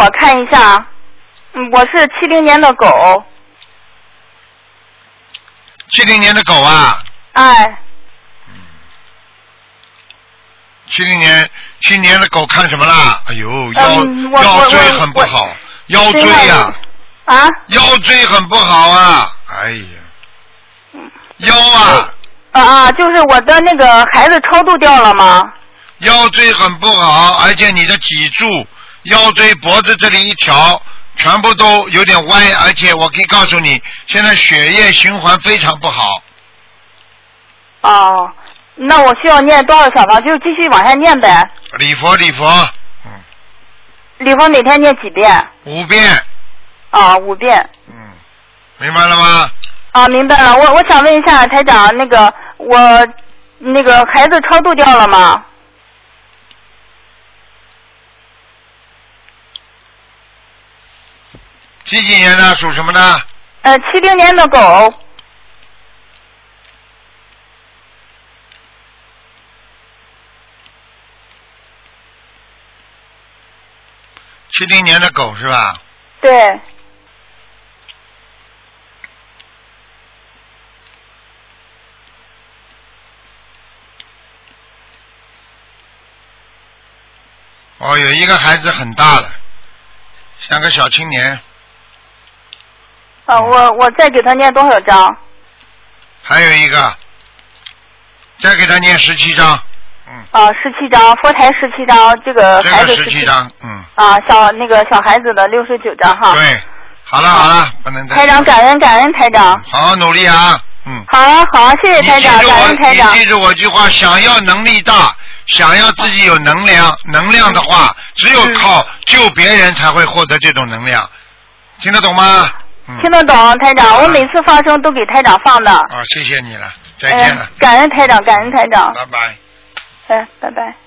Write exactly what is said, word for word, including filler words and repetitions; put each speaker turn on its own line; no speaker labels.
我看一下。嗯，我是七零年的狗。
七零年的狗啊。
哎。
七零年，七零年的狗看什么啦？哎呦，腰、
嗯、
腰椎很不好，腰椎呀、
啊。啊。
腰椎很不好啊！哎呀。腰啊。
啊啊，就是我的那个孩子超度掉了吗？
腰椎很不好，而且你的脊柱、腰椎、脖子这里一条，全部都有点歪，而且我可以告诉你，现在血液循环非常不好。
哦。那我需要念多少小房？就继续往下念呗。
礼佛礼佛，嗯。
礼佛每天念几遍？
五遍。
啊，五遍。
嗯，明白了吗？
啊，明白了。我我想问一下台长，那个我那个孩子超度掉了吗？
几几年的？属什么的？
呃，七零年的狗。
七零年的狗是吧？
对。
哦，有一个孩子很大了，像个小青年。
啊，我我再给他念多少章？
还有一个，再给他念十七章。嗯。
啊，十七章，佛台十七章，这个孩子
十七章，嗯。
啊，小那个小孩子的六十九章哈。
对，好了好了，不能再。
台长，感恩感恩台长。
好好努力啊，嗯。
好啊好啊，谢谢台长，感恩台长。
你记住我句话，想要能力大，想要自己有能量，能量的话，只有靠救别人才会获得这种能量，听得懂吗？
嗯、听得懂，台长，我每次放生都给台长放的。
啊，谢谢你了，再见了。
哎、感恩台长，感恩台长。
拜拜。
哎，拜拜。